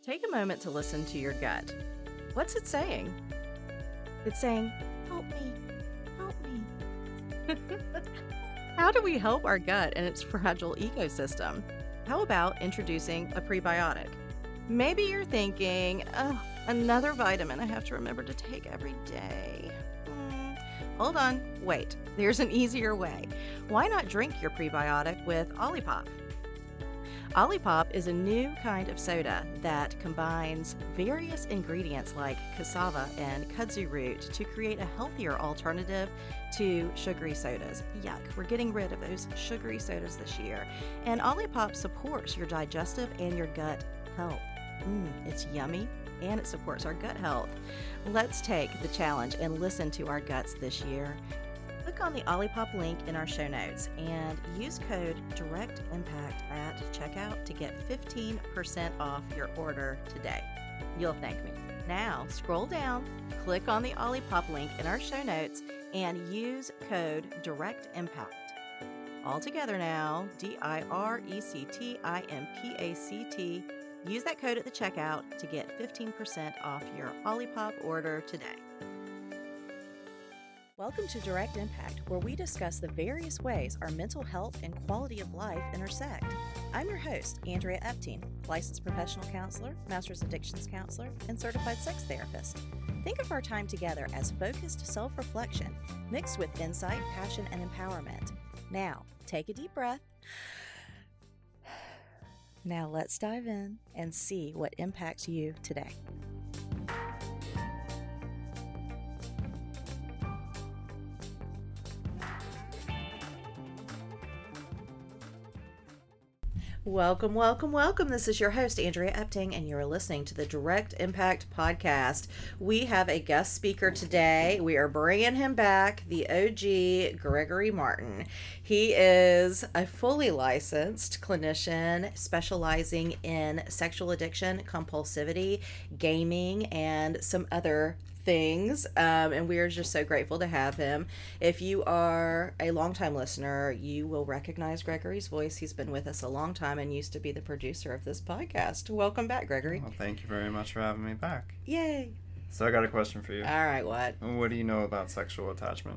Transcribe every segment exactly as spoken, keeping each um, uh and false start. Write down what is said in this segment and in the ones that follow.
Take a moment to listen to your gut. What's it saying? It's saying, help me, help me. How do we help our gut and its fragile ecosystem? How about introducing a prebiotic? Maybe you're thinking, oh, another vitamin I have to remember to take every day. Hmm. Hold on, wait, there's an easier way. Why not drink your prebiotic with Olipop? Olipop is a new kind of soda that combines various ingredients like cassava and kudzu root to create a healthier alternative to sugary sodas. Yuck, we're getting rid of those sugary sodas this year. And Olipop supports your digestive and your gut health. Mmm, it's yummy and it supports our gut health. Let's take the challenge and listen to our guts this year. Click on the Olipop link in our show notes and use code DIRECTIMPACT at checkout to get fifteen percent off your order today. You'll thank me. Now, scroll down, click on the Olipop link in our show notes, and use code DIRECTIMPACT. All together now, D I R E C T I M P A C T. Use that code at the checkout to get fifteen percent off your Olipop order today. Welcome to Direct Impact, where we discuss the various ways our mental health and quality of life intersect. I'm your host, Andrea Epting, licensed professional counselor, master's addictions counselor, and certified sex therapist. Think of our time together as focused self-reflection, mixed with insight, passion, and empowerment. Now, take a deep breath. Now let's dive in and see what impacts you today. Welcome, welcome, welcome. This is your host, Andrea Epting, and you're listening to the Direct Impact Podcast. We have a guest speaker today. We are bringing him back, the O G, Gregory Martin. He is a fully licensed clinician specializing in sexual addiction, compulsivity, gaming, and some other things, um, and we are just so grateful to have him. If you are a longtime listener, you will recognize Gregory's voice. He's been with us a long time and used to be the producer of this podcast. Welcome back, Gregory. Well, thank you very much for having me back. Yay. So I got a question for you. All right, what? What do you know about sexual attachment?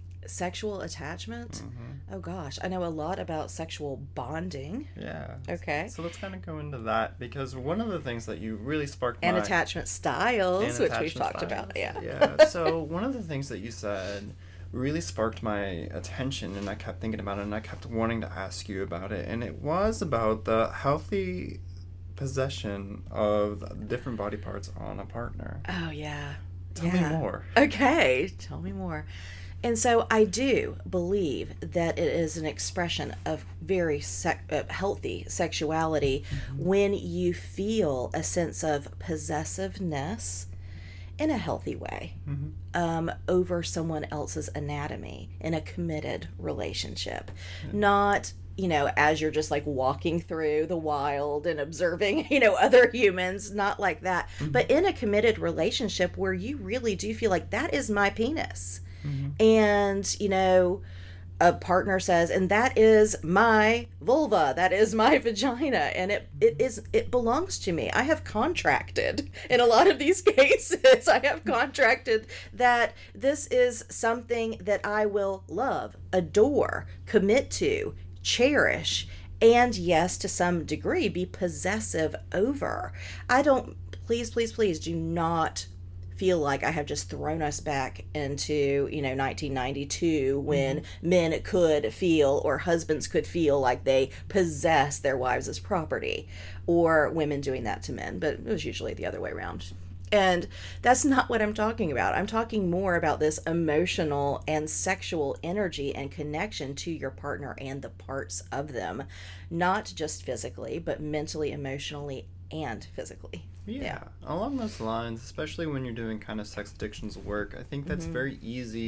Sexual attachment? Mm-hmm. Oh gosh, I know a lot about sexual bonding. Yeah. Okay. So let's kind of go into that, because one of the things that you really sparked and my... attachment styles, and which attachment we've talked styles. about. Yeah. Yeah. So one of the things that you said really sparked my attention, and I kept thinking about it, and I kept wanting to ask you about it, and it was about the healthy possession of different body parts on a partner. Oh yeah. Tell yeah. me more. Okay, tell me more. And so I do believe that it is an expression of very sec- uh, healthy sexuality mm-hmm. when you feel a sense of possessiveness in a healthy way mm-hmm. um, over someone else's anatomy in a committed relationship. Yeah. Not, you know, as you're just like walking through the wild and observing, you know, other humans, not like that, mm-hmm. but in a committed relationship where you really do feel like that is my penis. Mm-hmm. And, you know, a partner says, and that is my vulva, that is my vagina, and it, it is, it belongs to me. I have contracted in a lot of these cases. I have contracted that this is something that I will love, adore, commit to, cherish, and yes, to some degree, be possessive over. I don't, please, please, please do not feel like I have just thrown us back into, you know, nineteen ninety-two when mm-hmm. men could feel, or husbands could feel like they possess their wives as property, or women doing that to men, but it was usually the other way around. And that's not what I'm talking about. I'm talking more about this emotional and sexual energy and connection to your partner and the parts of them, not just physically, but mentally, emotionally, and physically. Yeah. yeah, along those lines, especially when you're doing kind of sex addictions work, I think that's mm-hmm. very easy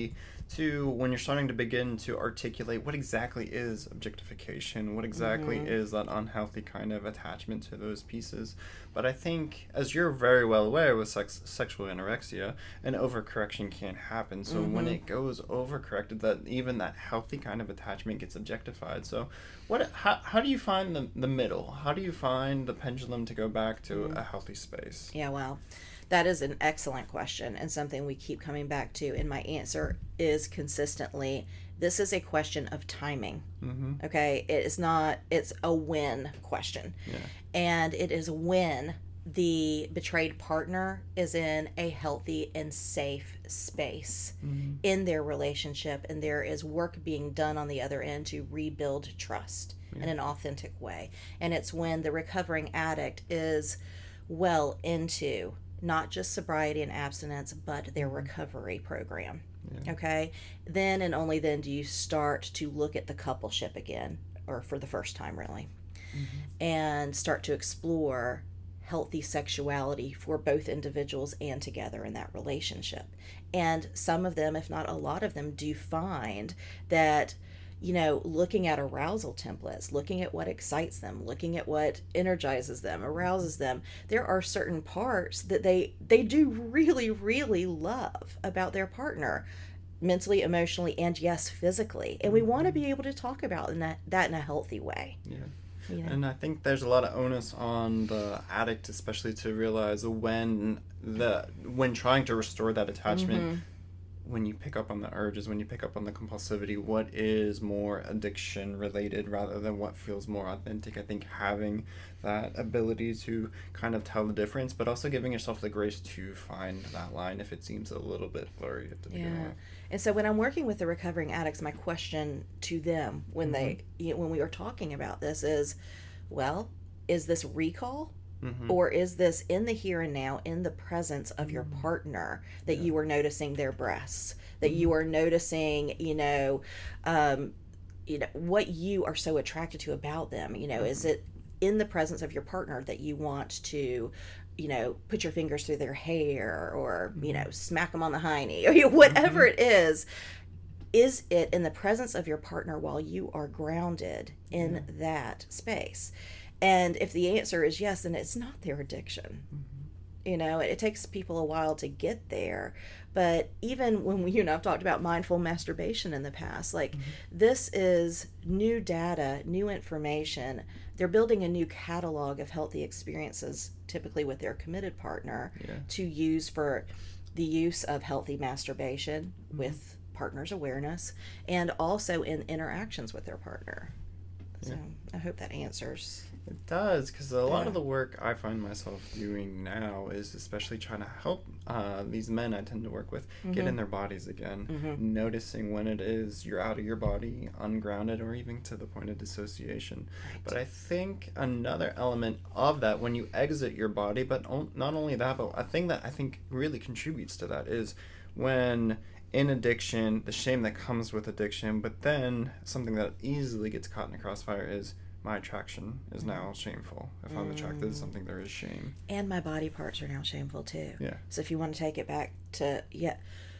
to when you're starting to begin to articulate what exactly is objectification, what exactly Mm-hmm. is that unhealthy kind of attachment to those pieces. But I think, as you're very well aware with sex, sexual anorexia, an overcorrection can happen. So Mm-hmm. when it goes overcorrected, that even that healthy kind of attachment gets objectified. So what? How, how do you find the, the middle? How do you find the pendulum to go back to Mm-hmm. a healthy space? Yeah, well, that is an excellent question and something we keep coming back to. And my answer is consistently this is a question of timing. Mm-hmm. Okay. It is not, it's a when question. Yeah. And it is when the betrayed partner is in a healthy and safe space Mm-hmm. in their relationship, and there is work being done on the other end to rebuild trust Yeah. in an authentic way. And it's when the recovering addict is well into not just sobriety and abstinence, but their recovery program. Yeah. Okay. Then and only then do you start to look at the coupleship again, or for the first time, really, Mm-hmm. and start to explore healthy sexuality for both individuals and together in that relationship. And some of them, if not a lot of them, do find that, you know, looking at arousal templates, looking at what excites them, looking at what energizes them, arouses them, there are certain parts that they they do really, really love about their partner, mentally, emotionally, and yes, physically. And we want to be able to talk about in that, that in a healthy way. Yeah. You know? And I think there's a lot of onus on the addict, especially, to realize when the when trying to restore that attachment, Mm-hmm. when you pick up on the urges, when you pick up on the compulsivity, what is more addiction related rather than what feels more authentic. I think having that ability to kind of tell the difference, but also giving yourself the grace to find that line if it seems a little bit blurry at the beginning. Yeah. And so when I'm working with the recovering addicts, my question to them when they you know, when we are talking about this is, well, is this recall? Mm-hmm. Or is this in the here and now, in the presence of your partner, that Yeah. you are noticing their breasts, that you are noticing, you know, um, you know, what you are so attracted to about them? You know, Mm-hmm. is it in the presence of your partner that you want to, you know, put your fingers through their hair, or, you know, smack them on the hiney, or you know, whatever it is? Is it in the presence of your partner while you are grounded in Yeah. that space? And if the answer is yes, then it's not their addiction. Mm-hmm. You know, it, it takes people a while to get there. But even when we, you know, I've talked about mindful masturbation in the past, like Mm-hmm. this is new data, new information. They're building a new catalog of healthy experiences, typically with their committed partner, Yeah. to use for the use of healthy masturbation with partner's awareness, and also in interactions with their partner. So Yeah. I hope that answers. It does, because a lot Yeah. of the work I find myself doing now is especially trying to help uh, these men I tend to work with get in their bodies again, Mhm. noticing when it is you're out of your body, ungrounded, or even to the point of dissociation. Right. But I think another element of that, when you exit your body, but on, not only that, but a thing that I think really contributes to that is when in addiction, the shame that comes with addiction, but then something that easily gets caught in the crossfire is my attraction is now shameful. If I'm attracted to something, there is shame. And my body parts are now shameful too. Yeah. So if you want to take it back to, yeah,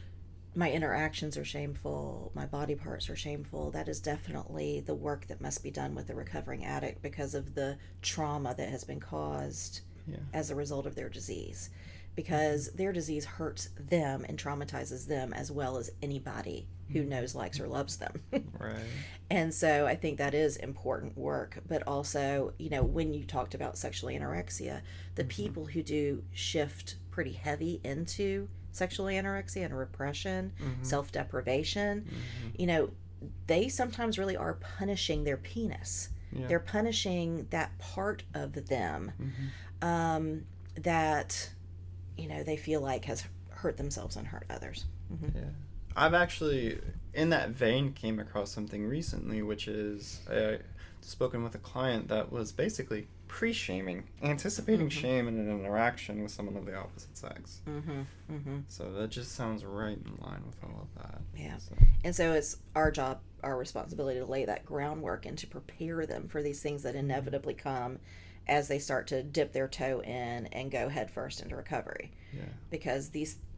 my interactions are shameful, my body parts are shameful, that is definitely the work that must be done with the recovering addict because of the trauma that has been caused Yeah. as a result of their disease. Because their disease hurts them and traumatizes them as well as anybody who knows, likes, or loves them. Right. And so I think that is important work. But also, you know, when you talked about sexual anorexia, the people who do shift pretty heavy into sexual anorexia and repression, Mhm. self-deprivation, Mhm. you know, they sometimes really are punishing their penis. Yeah. They're punishing that part of them Mhm. um, that, you know, they feel like has hurt themselves and hurt others. Mm-hmm. Yeah. I've actually, in that vein, came across something recently, which is I spoken with a client that was basically pre-shaming, anticipating Mhm. shame in an interaction with someone of the opposite sex. Mm-hmm. Mm-hmm. So that just sounds right in line with all of that. Yeah. So, And so it's our job, our responsibility to lay that groundwork and to prepare them for these things that inevitably come as they start to dip their toe in and go headfirst into recovery. yeah. Because these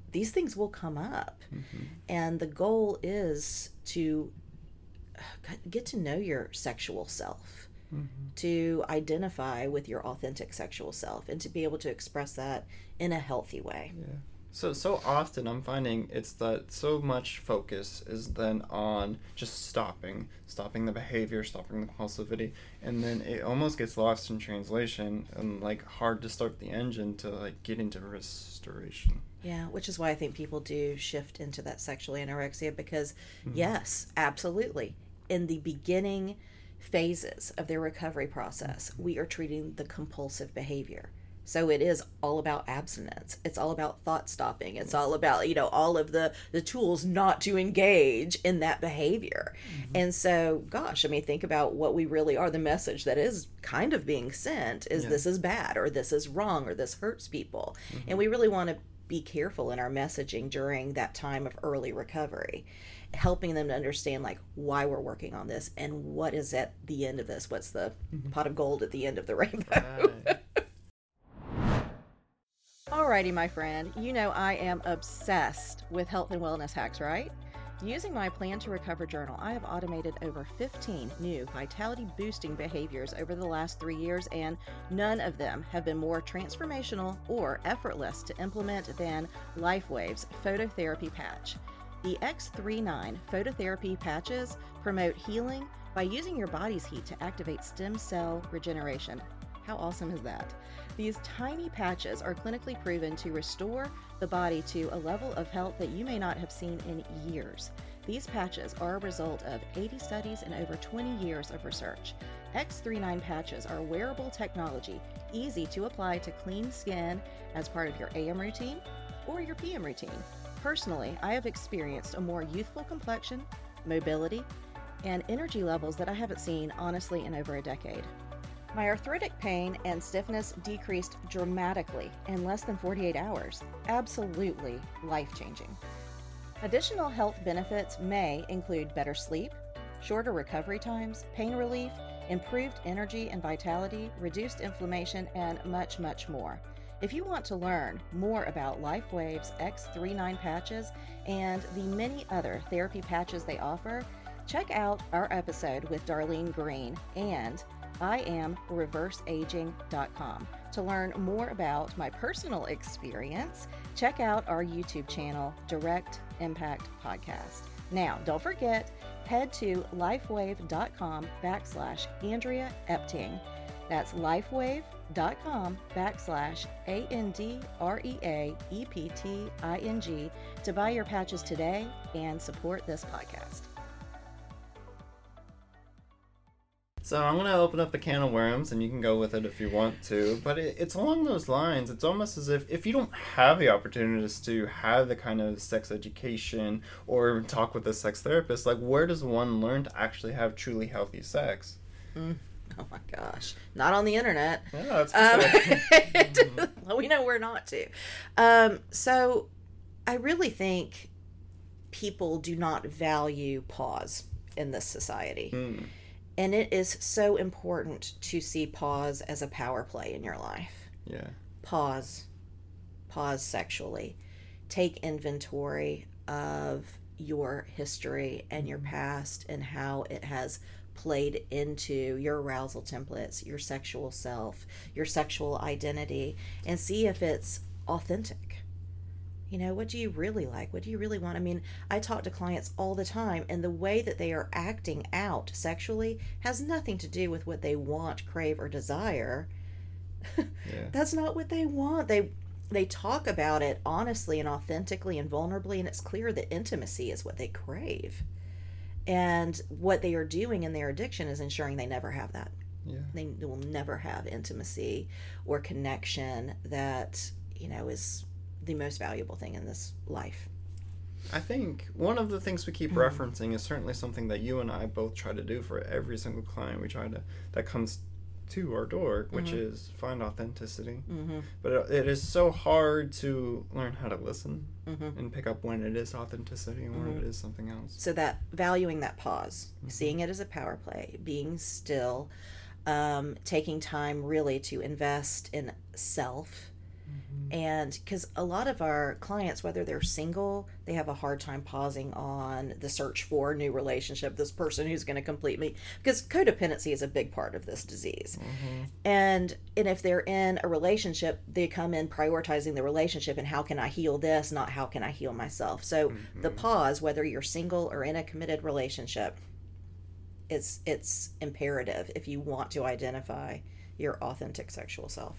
these things will come up. Mm-hmm. And the goal is to get to know your sexual self, Mm-hmm. to identify with your authentic sexual self, and to be able to express that in a healthy way. Yeah. So so often I'm finding it's that so much focus is then on just stopping, stopping the behavior, stopping the compulsivity, and then it almost gets lost in translation and like hard to start the engine to like get into restoration. Yeah, which is why I think people do shift into that sexual anorexia because, Mm-hmm. yes, absolutely. In the beginning phases of their recovery process, we are treating the compulsive behavior. So it is all about abstinence. It's all about thought stopping. It's all about, you know, all of the, the tools not to engage in that behavior. Mm-hmm. And so, gosh, I mean, think about what we really are. The message that is kind of being sent is yeah. this is bad, or this is wrong, or this hurts people. Mm-hmm. And we really want to be careful in our messaging during that time of early recovery, helping them to understand like why we're working on this and what is at the end of this. What's the mm-hmm. pot of gold at the end of the rainbow? Right. Alrighty, my friend, you know I am obsessed with health and wellness hacks, right? Using my Plan to Recover journal, I have automated over fifteen new vitality boosting behaviors over the last three years, and none of them have been more transformational or effortless to implement than LifeWave's phototherapy patch. The X thirty-nine phototherapy patches promote healing by using your body's heat to activate stem cell regeneration. How awesome is that? These tiny patches are clinically proven to restore the body to a level of health that you may not have seen in years. These patches are a result of eighty studies and over twenty years of research. X thirty-nine patches are wearable technology, easy to apply to clean skin as part of your A M routine or your P M routine. Personally, I have experienced a more youthful complexion, mobility, and energy levels that I haven't seen, honestly, in over a decade. My arthritic pain and stiffness decreased dramatically in less than forty-eight hours. Absolutely life-changing. Additional health benefits may include better sleep, shorter recovery times, pain relief, improved energy and vitality, reduced inflammation, and much, much more. If you want to learn more about LifeWave's X thirty-nine patches and the many other therapy patches they offer, check out our episode with Darlene Green and I am reverse aging dot com. To learn more about my personal experience, check out our YouTube channel, Direct Impact Podcast. Now, don't forget, head to lifewave.com backslash Andrea Epting. That's lifewave.com backslash A N D R E A E P T I N G to buy your patches today and support this podcast. So I'm going to open up a can of worms, and you can go with it if you want to, but it, it's along those lines. It's almost as if if you don't have the opportunities to have the kind of sex education or talk with a sex therapist, like where does one learn to actually have truly healthy sex? Mm. Oh my gosh. Not on the internet. Yeah, that's um, well, we know where not to. Um, so I really think people do not value pause in this society. Mm. And it is so important to see pause as a power play in your life. Yeah. Pause. Pause sexually. Take inventory of your history and your past and how it has played into your arousal templates, your sexual self, your sexual identity, and see if it's authentic. You know, what do you really like? What do you really want? I mean, I talk to clients all the time, and the way that they are acting out sexually has nothing to do with what they want, crave, or desire. Yeah. That's not what they want. They they talk about it honestly and authentically and vulnerably, and it's clear that intimacy is what they crave. And what they are doing in their addiction is ensuring they never have that. Yeah. They will never have intimacy or connection that, you know, is the most valuable thing in this life. I think one of the things we keep mm-hmm. referencing is certainly something that you and I both try to do for every single client we try to that comes to our door, which mm-hmm. is find authenticity. Mm-hmm. But it, it is so hard to learn how to listen mm-hmm. and pick up when it is authenticity and when mm-hmm. it is something else. So that valuing that pause, mm-hmm. seeing it as a power play, being still, um, taking time really to invest in self, And because a lot of our clients, whether they're single, they have a hard time pausing on the search for a new relationship, this person who's going to complete me, because codependency is a big part of this disease. Mm-hmm. And and if they're in a relationship, they come in prioritizing the relationship and how can I heal this, not how can I heal myself. So mm-hmm. the pause, whether you're single or in a committed relationship, it's it's imperative if you want to identify your authentic sexual self.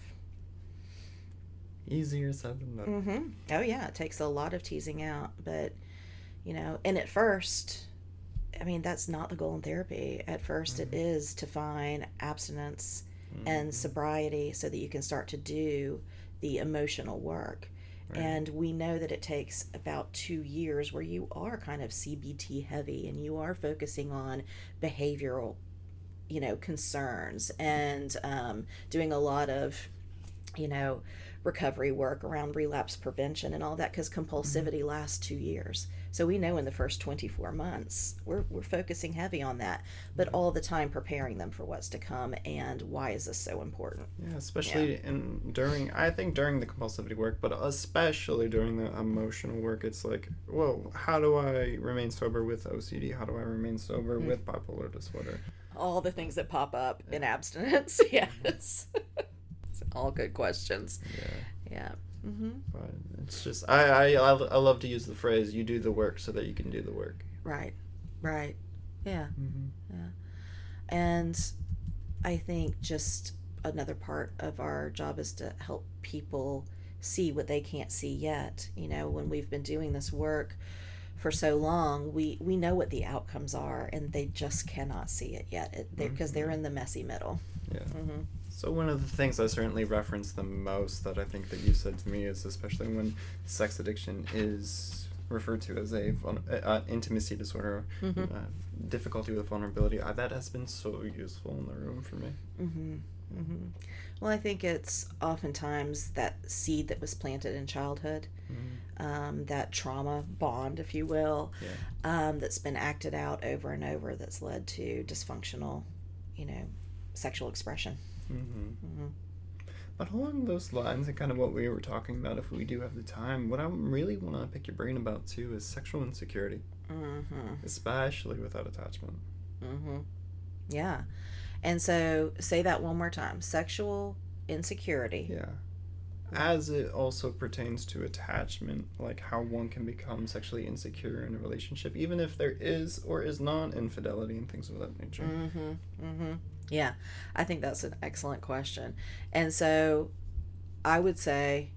Easier said than done. Mm-hmm. Oh yeah, it takes a lot of teasing out, but you know, and at first, I mean, that's not the goal in therapy. At first, mm-hmm. it is to find abstinence mm-hmm. and sobriety so that you can start to do the emotional work. Right. And we know that it takes about two years where you are kind of C B T heavy and you are focusing on behavioral, you know, concerns and um, doing a lot of, you know, recovery work around relapse prevention and all that, because compulsivity mm-hmm. lasts two years. So we know in the first twenty-four months, we're we're focusing heavy on that, but all the time preparing them for what's to come and why is this so important. Yeah, especially yeah. in during, I think during the compulsivity work, but especially during the emotional work, it's like, well, how do I remain sober with O C D? How do I remain sober mm-hmm. with bipolar disorder? All the things that pop up yeah. in abstinence, yes. All good questions. Yeah. Yeah. Mm-hmm. But it's just I, I I love to use the phrase "you do the work so that you can do the work." Right. Right. Yeah. Mm-hmm. Yeah. And I think just another part of our job is to help people see what they can't see yet. You know, when we've been doing this work for so long, we we know what the outcomes are, and they just cannot see it yet because they're, mm-hmm. they're in the messy middle. Yeah. Mm-hmm. So one of the things I certainly reference the most that I think that you said to me is, especially when sex addiction is referred to as a uh, intimacy disorder, mm-hmm. uh, difficulty with vulnerability, I, that has been so useful in the room for me. Mm-hmm. Mm-hmm. Well, I think it's oftentimes that seed that was planted in childhood, mm-hmm. um, that trauma bond, if you will, yeah. um, that's been acted out over and over that's led to dysfunctional, you know, sexual expression. Mm-hmm. Mm-hmm. But along those lines and kind of what we were talking about, if we do have the time, what I really want to pick your brain about too is sexual insecurity, mm-hmm. especially without attachment. Mm-hmm. Yeah. And so say that one more time. Sexual insecurity. Yeah. As it also pertains to attachment, like how one can become sexually insecure in a relationship, even if there is or is not infidelity and things of that nature. Mm-hmm. Mm-hmm. Yeah, I think that's an excellent question. And so I would say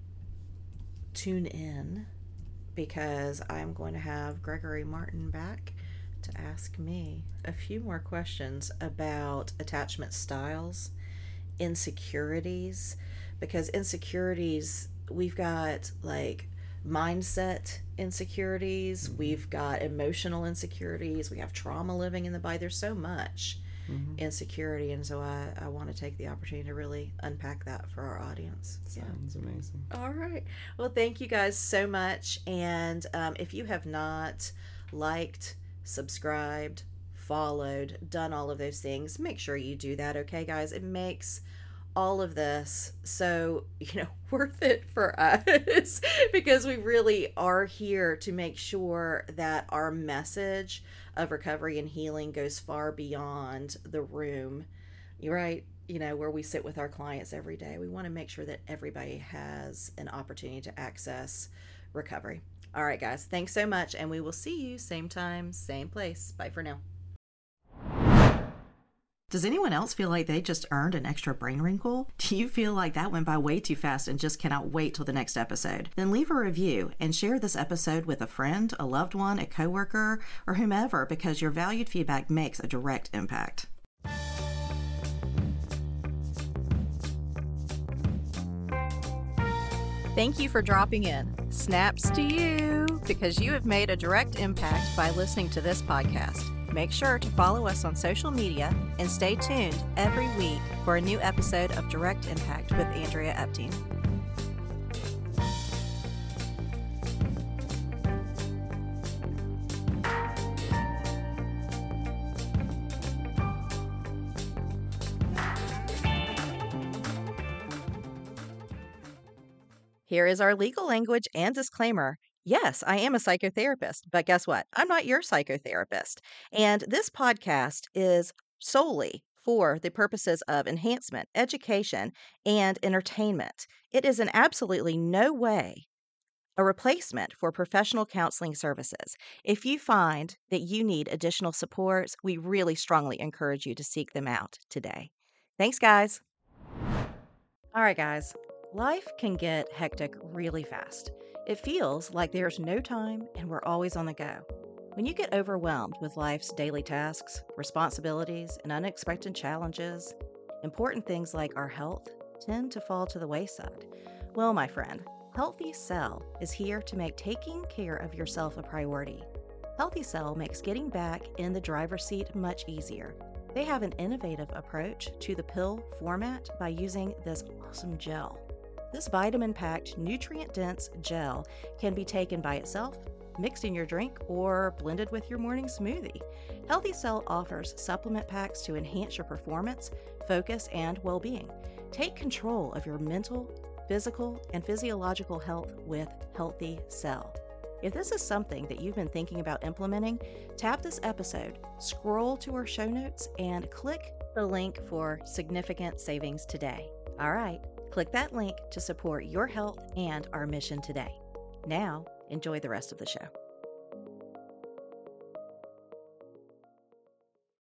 tune in, because I'm going to have Gregory Martin back to ask me a few more questions about attachment styles, insecurities, because insecurities, we've got like mindset insecurities, mm-hmm. we've got emotional insecurities, we have trauma living in the body. There's so much mm-hmm. insecurity, and so I, I want to take the opportunity to really unpack that for our audience. Sounds yeah. amazing. All right. Well, thank you guys so much, and um, if you have not liked, subscribed, followed, done all of those things, make sure you do that, okay, guys? It makes all of this so, you know, worth it for us because we really are here to make sure that our message of recovery and healing goes far beyond the room. You're right, you know, where we sit with our clients every day. We want to make sure that everybody has an opportunity to access recovery. All right, guys, thanks so much, and we will see you same time, same place. Bye for now. Does anyone else feel like they just earned an extra brain wrinkle? Do you feel like that went by way too fast and just cannot wait till the next episode? Then leave a review and share this episode with a friend, a loved one, a coworker, or whomever, because your valued feedback makes a direct impact. Thank you for dropping in. Snaps to you, because you have made a direct impact by listening to this podcast. Make sure to follow us on social media and stay tuned every week for a new episode of Direct Impact with Andrea Epting. Here is our legal language and disclaimer. Yes, I am a psychotherapist, but guess what? I'm not your psychotherapist. And this podcast is solely for the purposes of enhancement, education, and entertainment. It is in absolutely no way a replacement for professional counseling services. If you find that you need additional supports, we really strongly encourage you to seek them out today. Thanks, guys. All right, guys. Life can get hectic really fast. It feels like there's no time and we're always on the go. When you get overwhelmed with life's daily tasks, responsibilities, and unexpected challenges, important things like our health tend to fall to the wayside. Well, my friend, Healthy Cell is here to make taking care of yourself a priority. Healthy Cell makes getting back in the driver's seat much easier. They have an innovative approach to the pill format by using this awesome gel. This vitamin-packed, nutrient-dense gel can be taken by itself, mixed in your drink, or blended with your morning smoothie. Healthy Cell offers supplement packs to enhance your performance, focus, and well-being. Take control of your mental, physical, and physiological health with Healthy Cell. If this is something that you've been thinking about implementing, tap this episode, scroll to our show notes, and click the link for significant savings today. All right, click that link to support your health and our mission today. Now, enjoy the rest of the show.